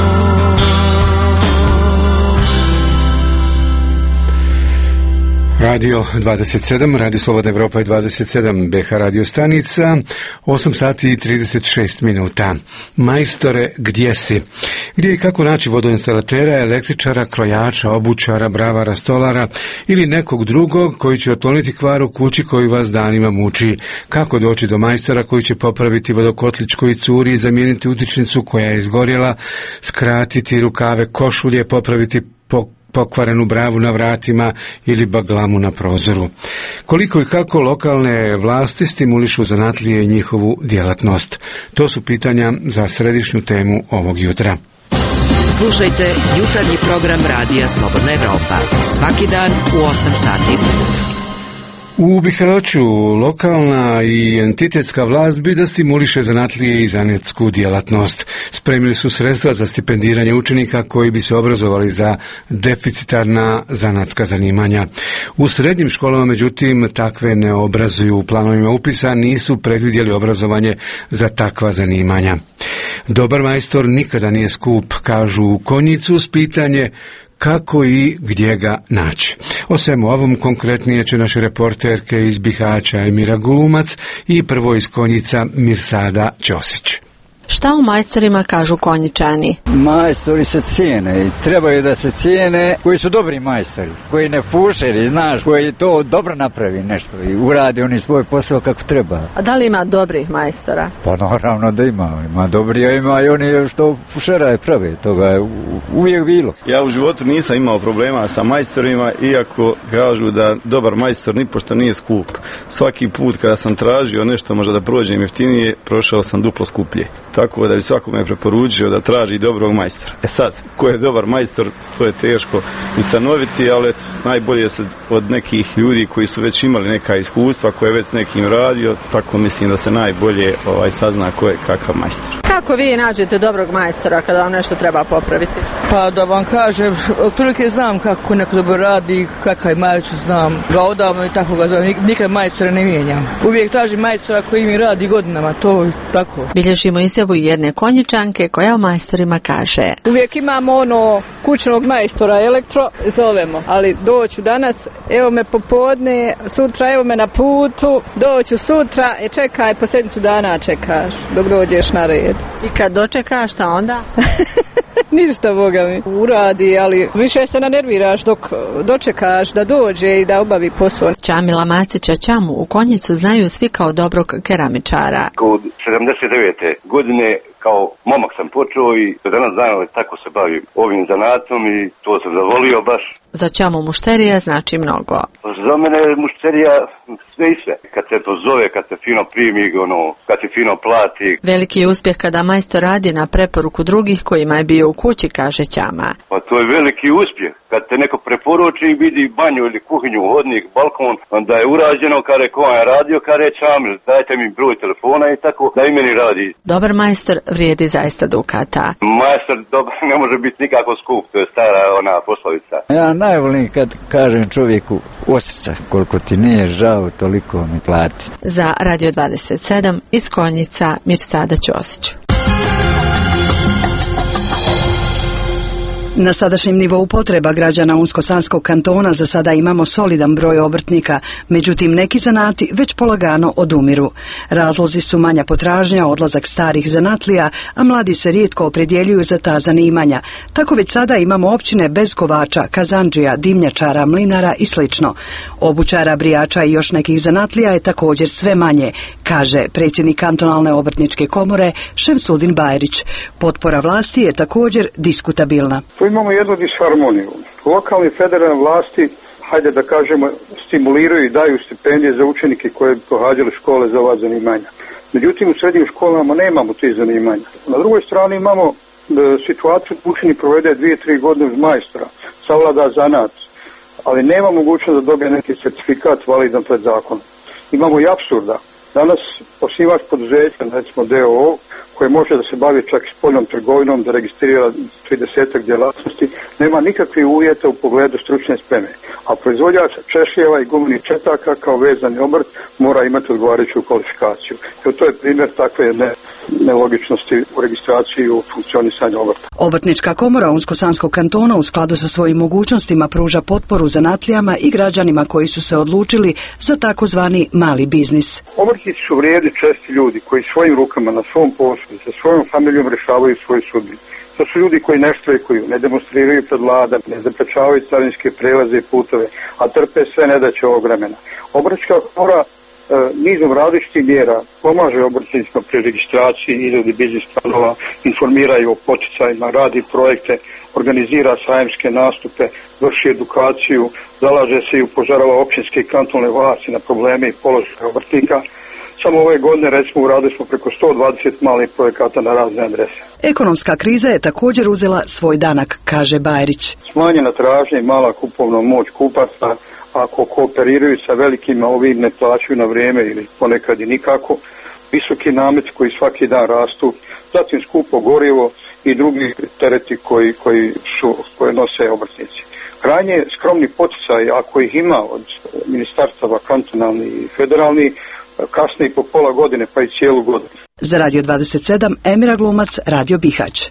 corazón. Radio 27, Radio Slobodna Evropa je 27 BH radio stanica, 8 sati i 36 minuta. Majstore, gdje si? Gdje i kako naći vodoinstalatera, električara, krojača, obućara, bravara, stolara ili nekog drugog koji će otkloniti kvar u kući koji vas danima muči? Kako doći do majstora koji će popraviti vodokotlić koji curi i zamijeniti utičnicu koja je izgorjela, skratiti rukave košulje, popraviti pokvarenu bravu na vratima ili baglamu na prozoru? Koliko i kako lokalne vlasti stimulišu zanatlije i njihovu djelatnost? To su pitanja za središnju temu ovog jutra. Slušajte jutarnji program Radija Slobodna Evropa svaki dan u 8 sati. U Bihaću lokalna i entitetska vlast bi da stimuliše zanatlije i zanetsku djelatnost. Spremili su sredstva za stipendiranje učenika koji bi se obrazovali za deficitarna zanatska zanimanja. U srednjim školama, međutim, takve ne obrazuju. U planovima upisa nisu predvidjeli obrazovanje za takva zanimanja. Dobar majstor nikada nije skup, kažu u Konjicu, s pitanje kako i gdje ga naći. O svemu ovom konkretnije će naše reporterke iz Bihaća Emira Gulumac i prvo iz Konjica Mirsada Ćosić. Šta o majstorima kažu Konjičani? Majstori se cijene i trebaju da se cijene koji su dobri majstori, koji ne fušeri, znaš, koji to dobro napravi nešto i uradi oni svoj posao kako treba. A da li ima dobrih majstora? Pa naravno da ima dobri, a ima i oni što fušera prave, toga je uvijek bilo. Ja u životu nisam imao problema sa majstorima, iako kažu da dobar majstor nipošto nije skup. Svaki put kada sam tražio nešto možda da prođem jeftinije, prošao sam duplo skuplje. Tako da bi svakome preporučio da traži dobrog majstora. Sad, ko je dobar majstor, to je teško ustanoviti, ali najbolje se od nekih ljudi koji su već imali neka iskustva, koje je već s nekim radio, tako mislim da se najbolje sazna ko je kakav majstor. Kako vi nađete dobrog majstora kada vam nešto treba popraviti? Pa da vam kažem, otprilike znam kako neko dobro radi, kakav je majstor, znam ga odavno i tako ga zovem, nikad majstora ne mijenjam. Uvijek tražim majstora koji mi radi godinama, to je tako. Bilježimo izjavu jedne Konjičanke koja o majstorima kaže: uvijek imamo kućnog majstora elektro, zovemo, ali doću danas, evo me popodne, sutra evo me na putu, doću sutra, čekaj, po sedmicu dana čekaš dok dođeš na red. I kad dočekaš, šta onda? Ništa, Boga mi. Uradi, ali više se nanerviraš dok dočekaš da dođe i da obavi posao. Čamila Macića Čamu u Konjicu znaju svi kao dobrog keramičara. Kod 79. godine kao momak sam počeo i danas dana tako se bavim ovim zanatom i to sam zavolio baš. Za Čamu mušterija znači mnogo. Za mene je mušterija sve i sve. Kad se to zove, kad se fino primi, kad se fino plati. Veliki je uspjeh kada majstor radi na preporuku drugih kojima je bio u kući, kaže Čama. Pa to je veliki uspjeh. Kad te neko preporuči i vidi banju ili kuhinju, hodnik, balkon, onda je urađeno kada ko je radio, kada je Čamil, dajte mi broj telefona i tako da i meni radi. Dobar majstor vrijedi zaista dukata. Majstor dobar ne može biti nikako skup, to je stara poslovica. Ja najvolim kad kažem čovjeku od srca, koliko ti nije žao, toliko mi plati. Za Radio 27 iz Konjica Mirsada Ćosić. Na sadašnjem nivou potreba građana Unsko-Sanskog kantona za sada imamo solidan broj obrtnika, međutim neki zanati već polagano odumiru. Razlozi su manja potražnja, odlazak starih zanatlija, a mladi se rijetko opredjeljuju za ta zanimanja. Tako već sada imamo općine bez kovača, kazandžija, dimnjačara, mlinara i sl. Obućara, brijača i još nekih zanatlija je također sve manje, kaže predsjednik kantonalne obrtničke komore Šemsudin Bajrić. Potpora vlasti je također diskutabilna. Imamo jednu disharmoniju. Lokalne i federalne vlasti, hajde da kažemo, stimuliraju i daju stipendije za učenike koje bi pohađali škole za ova zanimanja. Međutim, u srednjim školama nemamo tih zanimanja. Na drugoj strani imamo situaciju da učenik provede 2-3 godine uz majstora, savlada zanat, ali nema mogućnost da dobije neki certifikat validan pred zakonom. Imamo i apsurda. Danas osnivač poduzeća, recimo DOO, koje može da se bavi čak i spoljnom trgovinom, da registrira 30 djelatnosti, nema nikakvih uvjeta u pogledu stručne spreme, a proizvođač češljeva i gumenih četaka kao vezani obrt mora imati odgovarajuću kvalifikaciju. To je primjer takve nelogičnosti u registraciji i u funkcionisanju obrta. Obrtnička komora Unsko-sanskog kantona u skladu sa svojim mogućnostima pruža potporu zanatlijama i građanima koji su se odlučili za takozvani mali biznis. Obrtnici su vrijedni, česti ljudi koji svojim rukama na svom poslu sa svojom familijom rješavaju svoju sudbinu. To su ljudi koji ne štrajkuju, ne demonstriraju pred vladom, ne zaprečavaju carinske prelaze i putove, a trpe sve nedaće ovog vremena. Obrtnička komora nizom različitih mjera pomaže obrtnicima pri registraciji, izradi biznis planova, informiraju o poticajima, radi projekte, organizira sajamske nastupe, vrši edukaciju, zalaže se i upozorava općinske i kantonalne vlasti na probleme i položaje obrtnika. Samo ove godine, recimo, uradili smo preko 120 malih projekata na razne adrese. Ekonomska kriza je također uzela svoj danak, kaže Bajrić. Smanjena tražnja i mala kupovna moć kupaca, ako kooperiraju sa velikima, ovi ne plaćaju na vrijeme ili ponekad i nikako, visoki nameti koji svaki dan rastu, zatim skupo gorivo i drugi tereti koje nose obrtnici. Krajnje skromni poticaj, ako ih ima od ministarstava kantonalni i federalni, kasnije po pola godine pa i cijelu godinu. Za Radio 27, Emira Glumac, Radio Bihać.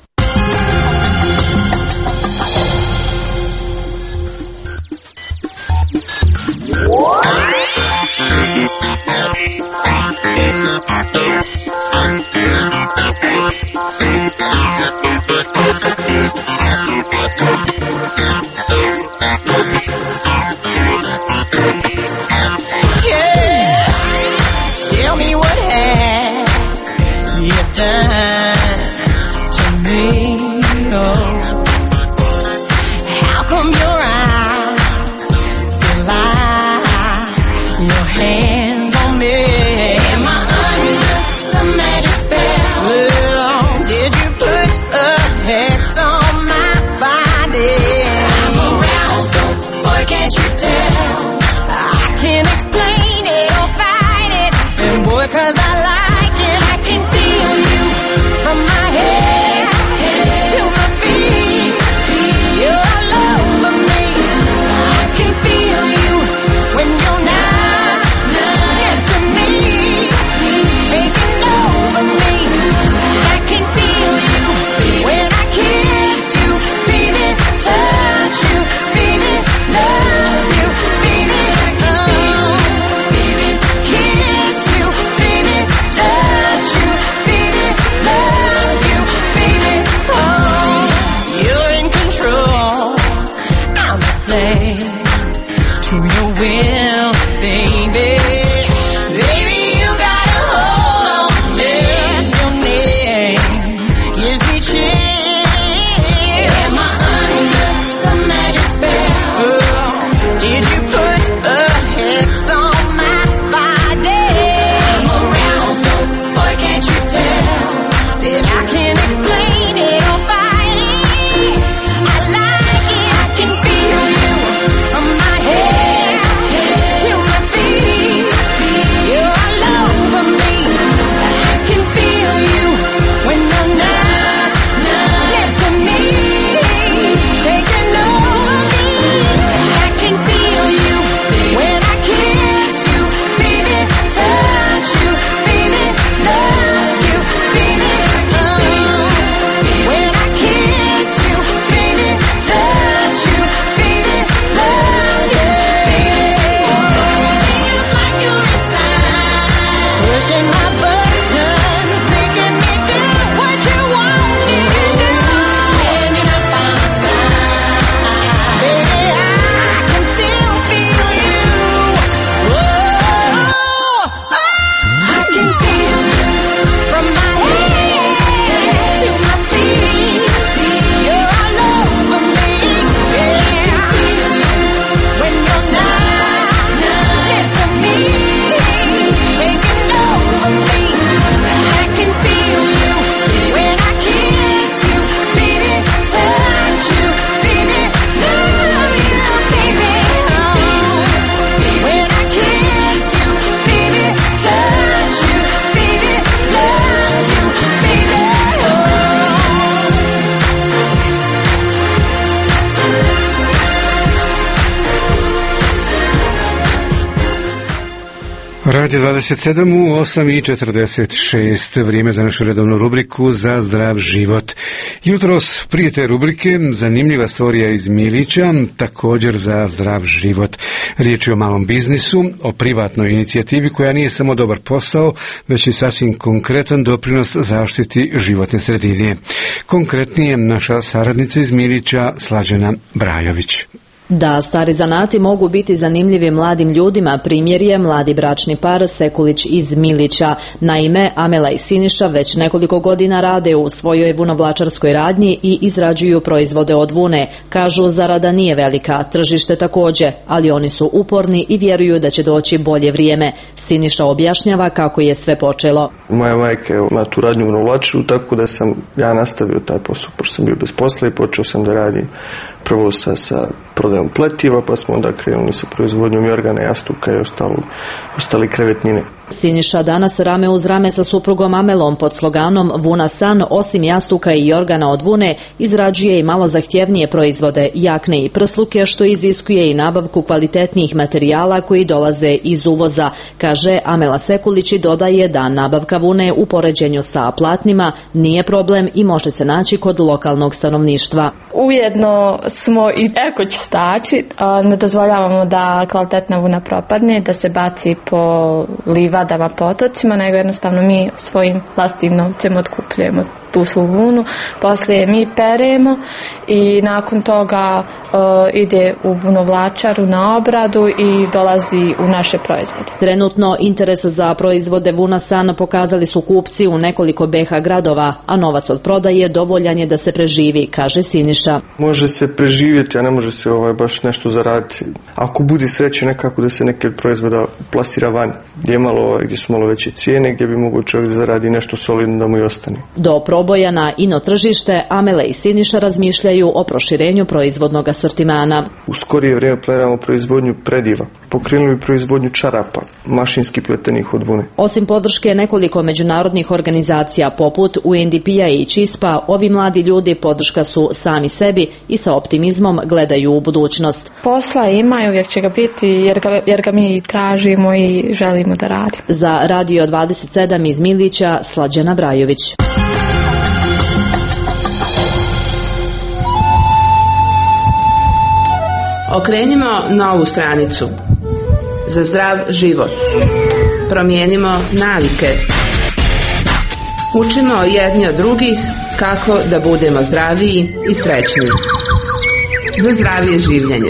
Tell me what have you done to me? Oh, how come your eyes feel like your hands on me? Am I under some magic spell? Well, did you put a hex on my body? I'm aroused, boy, can't Radio 27 u 8:46, vrijeme za našu redovnu rubriku Za zdrav život. Jutros prije te rubrike zanimljiva storija iz Milića, također za zdrav život. Riječ je o malom biznisu, o privatnoj inicijativi koja nije samo dobar posao, već i sasvim konkretan doprinos zaštiti životne sredine. Konkretnije naša saradnica iz Milića, Slađana Brajović. Da, stari zanati mogu biti zanimljivi mladim ljudima, primjer je mladi bračni par Sekulić iz Milića. Naime, Amela i Siniša već nekoliko godina rade u svojoj vunovlačarskoj radnji i izrađuju proizvode od vune. Kažu, zarada nije velika, tržište također, ali oni su uporni i vjeruju da će doći bolje vrijeme. Siniša objašnjava kako je sve počelo. Moja majka ima tu radnju u vunovlačaru, tako da sam ja nastavio taj posao, pošto sam bio bez posla i počeo sam da radim prvo sa prodajom pletiva, pa smo onda krenuli sa proizvodnjom jorgana, jastuka i ostali krevetnine. Siniša danas rame uz rame sa suprugom Amelom pod sloganom Vuna san, osim jastuka i jorgana od vune, izrađuje i malo zahtjevnije proizvode, jakne i prsluke, što iziskuje i nabavku kvalitetnijih materijala koji dolaze iz uvoza, kaže Amela Sekulić i dodaje da nabavka vune u poređenju sa platnima nije problem i može se naći kod lokalnog stanovništva. Ujedno smo i ekočistači, ne dozvoljavamo da kvalitetna vuna propadne, da se baci po livadama, potocima, nego jednostavno mi svojim vlastnim novcem otkupljujemo tu svu vunu, poslije mi peremo i nakon toga ide u vunovlačaru na obradu i dolazi u naše proizvode. Trenutno interes za proizvode Vuna san pokazali su kupci u nekoliko BiH gradova, a novac od prodaje dovoljan je da se preživi, kaže Siniša. Može se preživjeti, a ne može se baš nešto zaraditi. Ako bude sreće nekako da se neki od proizvoda plasira van, gdje su malo veće cijene, gdje bi mogao čovjek da zaradi nešto solidno da mu i ostane. Do proboja na ino tržište Amele i Siniša razmišljaju o proširenju proizvodnog asortimana. U skorije vrijeme planiramo proizvodnju prediva. Pokrenuli bi proizvodnju čarapa, mašinski pletenih od vune. Osim podrške nekoliko međunarodnih organizacija poput UNDP-a i CISPA, ovi mladi ljudi podrška su sami sebi i sa optimizmom gledaju u budućnost. Posla ima i uvijek će ga biti jer ga mi tražimo i želimo da radimo. Za Radio 27 iz Milića, Slađana Brajović. Okrenimo novu stranicu. Za zdrav život. Promijenimo navike. Učimo jedni od drugih kako da budemo zdraviji i srećni. Za zdravije življenje.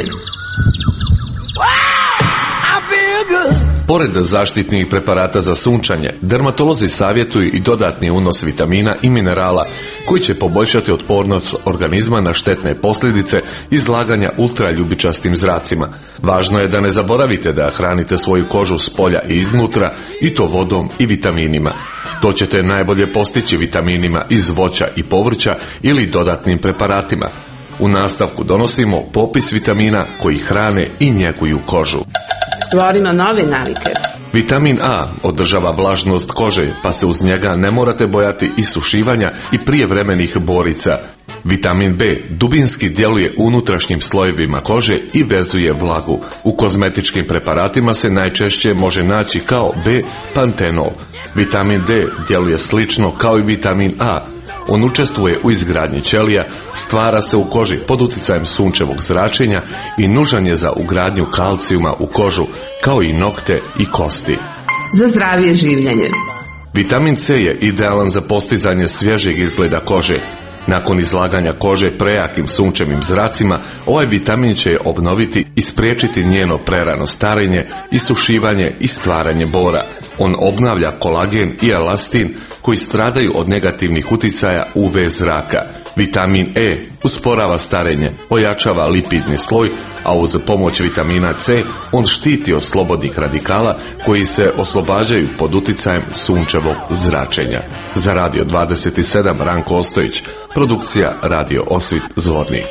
Pored zaštitnih preparata za sunčanje, dermatolozi savjetuju i dodatni unos vitamina i minerala koji će poboljšati otpornost organizma na štetne posljedice izlaganja ultraljubičastim zracima. Važno je da ne zaboravite da hranite svoju kožu s polja i iznutra, i to vodom i vitaminima. To ćete najbolje postići vitaminima iz voća i povrća ili dodatnim preparatima. U nastavku donosimo popis vitamina koji hrane i njeguju kožu. Stvorimo nove navike. Vitamin A održava vlažnost kože, pa se uz njega ne morate bojati isušivanja i prijevremenih borica. Vitamin B dubinski djeluje unutrašnjim slojevima kože i vezuje vlagu. U kozmetičkim preparatima se najčešće može naći kao B-pantenol. Vitamin D djeluje slično kao i vitamin A. On učestvuje u izgradnji ćelija, stvara se u koži pod utjecajem sunčevog zračenja i nužan je za ugradnju kalcijuma u kožu, kao i nokte i kosti. Za zdravije življenje. Vitamin C je idealan za postizanje svježeg izgleda kože. Nakon izlaganja kože prejakim sunčevim zracima, ovaj vitamin će je obnoviti i spriječiti njeno prerano starenje, isušivanje i stvaranje bora. On obnavlja kolagen i elastin koji stradaju od negativnih utjecaja UV zraka. Vitamin E usporava starenje, ojačava lipidni sloj, a uz pomoć vitamina C on štiti od slobodnih radikala koji se oslobađaju pod utjecajem sunčevog zračenja. Za Radio 27 Ranko Ostojić, produkcija Radio Osvit Zvornik.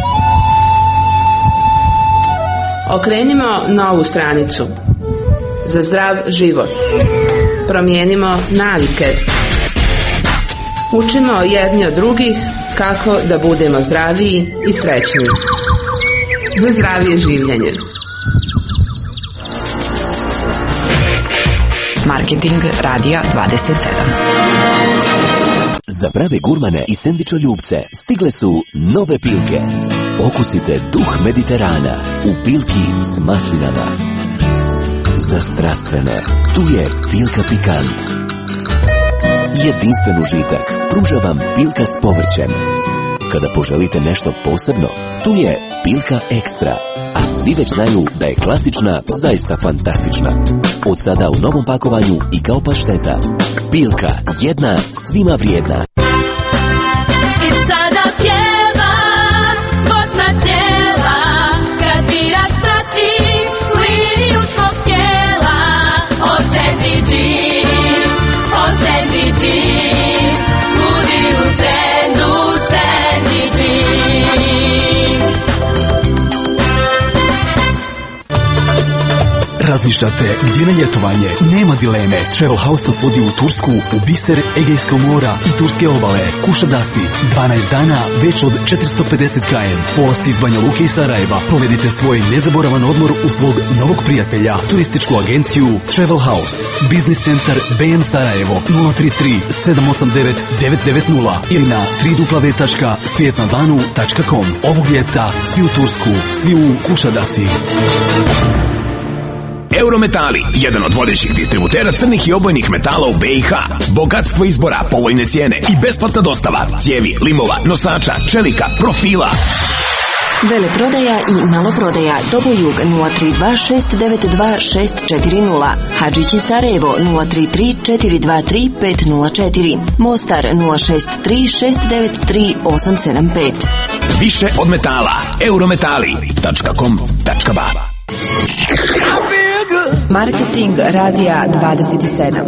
Okrenimo novu stranicu. Za zdrav život. Promijenimo navike. Učimo jedni od drugih kako da budemo zdraviji i srećni. Za zdravije življenje. Marketing Radija 27. Za prave gurmane i sendvičoljubce stigle su nove Pilke. Okusite duh Mediterana u Pilki s maslinama. Za strastvene, tu je Pilka Pikant. Jedinstven užitak pruža vam Pilka s povrćem. Kada poželite nešto posebno, tu je Pilka Ekstra. A svi već znaju da je klasična zaista fantastična. Od sada u novom pakovanju i kao pašteta. Pilka, jedna svima vrijedna. I sada pjeva Bosna cijela, kad biraš prati liniju svog tijela. Osjeti džip, osjeti džip, budi u trendu, osjeti džip. Razmišljate gdje na ljetovanje? Nema dileme. Travel House nas vodi u Tursku, u biser Egejskog mora i Turske obale. Kušadasi, 12 dana, već od 450 km. Polasti iz Banja Luke i Sarajeva. Provedite svoj nezaboravan odmor u svog novog prijatelja. Turističku agenciju Travel House. Biznis centar BM Sarajevo 033 789 990 ili na www.svijetnadlanu.com. Ovog ljeta svi u Tursku, svi u Kušadasi. Eurometali, jedan od vodećih distributera crnih i obojnih metala u BiH. Bogatstvo izbora, povoljne cijene i besplatna dostava cijevi, limova, nosača, čelika, profila. Veleprodaja i maloprodaja Dobojug 032 692 640, Hadžići Sarajevo 033 423 504, Mostar 063 693 875. Više od metala. Eurometali.com.ba. Marketing Radija 27.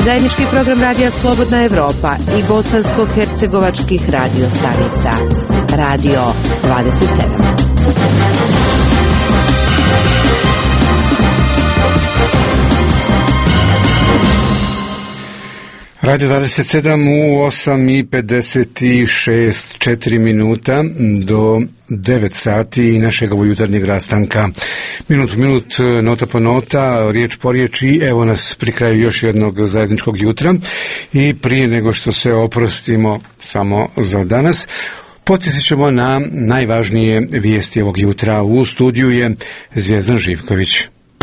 Zajednički program radija Slobodna Evropa i bosansko-hercegovačkih radio stanica. Radio 27. Radio 27 u 8:56 4 minuta do 9 sati našeg jutarnjeg rastanka. Minut, nota po nota, riječ po riječ i evo nas pri kraju još jednog zajedničkog jutra. I prije nego što se oprostimo samo za danas, podsjetit ćemo na najvažnije vijesti ovog jutra. U studiju je Zvjezdan Živković.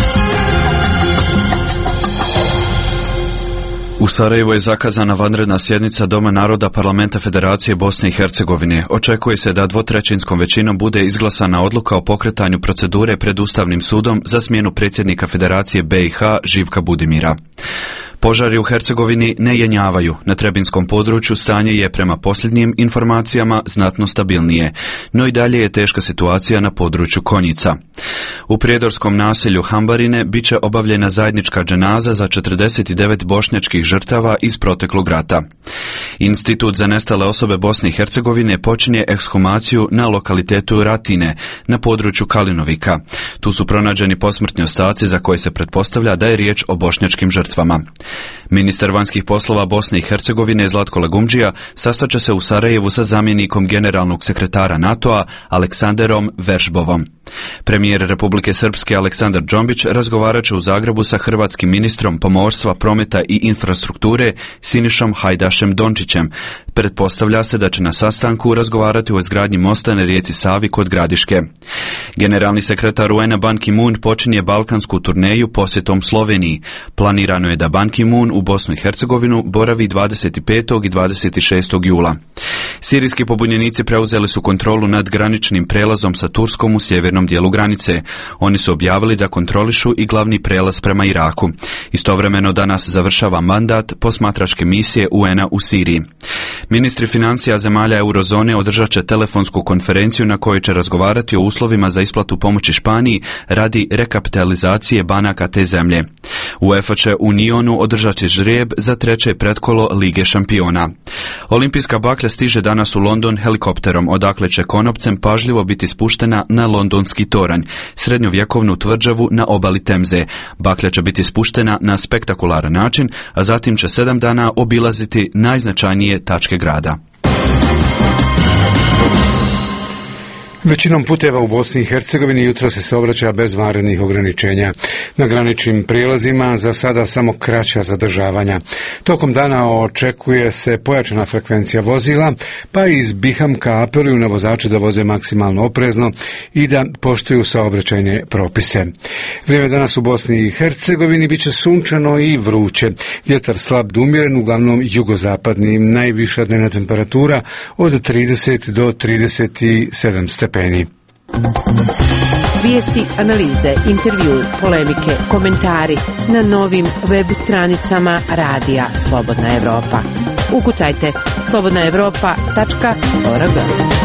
U Sarajevu je zakazana vanredna sjednica Doma naroda Parlamenta Federacije Bosne i Hercegovine. Očekuje se da dvotrećinskom većinom bude izglasana odluka o pokretanju procedure pred Ustavnim sudom za smjenu predsjednika Federacije BiH Živka Budimira. Požari u Hercegovini ne jenjavaju. Na Trebinskom području stanje je prema posljednjim informacijama znatno stabilnije, no i dalje je teška situacija na području Konjica. U prijedorskom naselju Hambarine bit će obavljena zajednička dženaza za 49 bošnjačkih žrtava iz proteklog rata. Institut za nestale osobe Bosne i Hercegovine počinje ekshumaciju na lokalitetu Ratine na području Kalinovika. Tu su pronađeni posmrtni ostaci za koje se pretpostavlja da je riječ o bošnjačkim žrtvama. Ministar vanjskih poslova Bosne i Hercegovine Zlatko Lagumdžija sastaće se u Sarajevu sa zamjenikom generalnog sekretara NATO-a Aleksanderom Veržbovom. Premijer Republike Srpske Aleksandar Džombić razgovarat će u Zagrebu sa hrvatskim ministrom pomorstva, prometa i infrastrukture Sinišom Hajdašem Dončićem. Pretpostavlja se da će na sastanku razgovarati o izgradnji mosta na rijeci Savi kod Gradiške. Generalni sekretar UN-a Ban Ki-moon počinje balkansku turneju posjetom Sloveniji. Planirano je da Ban Ki-moon u Bosnu i Hercegovinu boravi 25. i 26. jula. Sirijski pobunjenici preuzeli su kontrolu nad graničnim prelazom sa Turskom u sjevernom dijelu granice. Oni su objavili da kontrolišu i glavni prelaz prema Iraku. Istovremeno danas završava mandat posmatračke misije UN-a u Siriji. Ministri financija zemalja eurozone održat će telefonsku konferenciju na kojoj će razgovarati o uslovima za isplatu pomoći Španiji radi rekapitalizacije banaka te zemlje. UEFA će u Nionu održat će žrijeb za treće pretkolo Lige šampiona. Olimpijska baklja stiže danas u London helikopterom, odakle će konopcem pažljivo biti spuštena na londonski toranj, srednjovjekovnu tvrđavu na obali Temze. Baklja će biti spuštena na spektakularan način, a zatim će 7 dana obilaziti najznačajnije tačke grada. Većinom puteva u Bosni i Hercegovini jutro se saobraća bez vanrednih ograničenja. Na graničnim prijelazima za sada samo kraća zadržavanja. Tokom dana očekuje se pojačana frekvencija vozila, pa iz Bihamka apeluju na vozače da voze maksimalno oprezno i da poštuju saobraćajne propise. Vrijeme danas u Bosni i Hercegovini bit će sunčano i vruće. Vjetar slab do umjeren, uglavnom jugozapadni. Najviša dnevna temperatura od 30 do 37 stepeni. Vijesti, analize, intervju, polemike, komentari na novim web stranicama radija Slobodna Evropa. Ukucajte slobodnaevropa.org.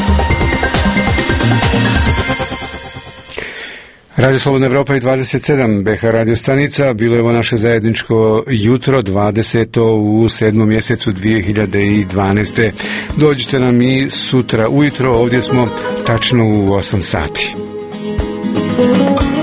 Radio Slobodna Evropa i 27 BH radio stanica. Bilo je ovo naše zajedničko jutro 20. u 7. mjesecu 2012. Dođite nam i sutra ujutro, ovdje smo tačno u 8 sati.